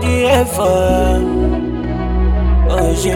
the effort. Oh shit.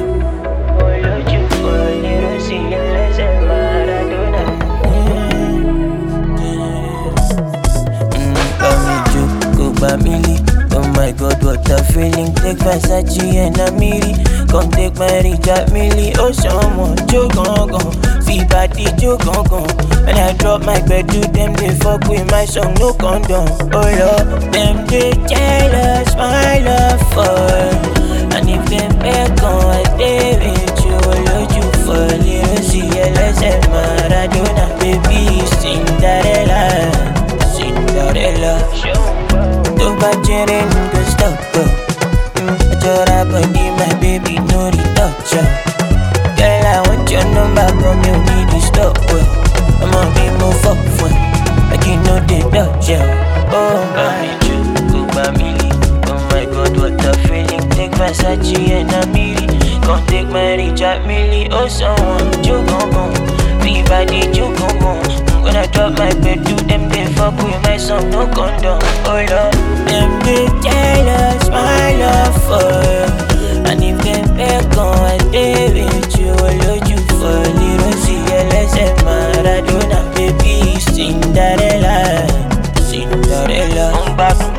Family. Oh my God, what a feeling. Take Versace and Amiri. Come take my Richard Millie. Oh, someone, Joe Gongon. Fee body, Joe Gongon. When I drop my bed to them, they fuck with my song, no condom. Oh Lord, them they jealous, my love for. And if them back on, I stay with you. Lord, you for little CLS and Maradona. Baby, Cinderella, Cinderella. Don't bad your in the stop, I told her body, my baby, no retouch, girl, I want your number, come you need to stop, I'm on me move up, like you know the dodge, oh my family, oh my God, what a feeling. Take Versace and Amiri. Come take my Richard Millie. Oh someone, Joe Gongon. Be body, Joe Gongon. When I drop my bed to them, they fuck with my song, no condom. Oh Lord, them they jealous, my love for. And if them back on, I stay with you. I love you for little CLS and Maradona. Baby, Cinderella, Cinderella.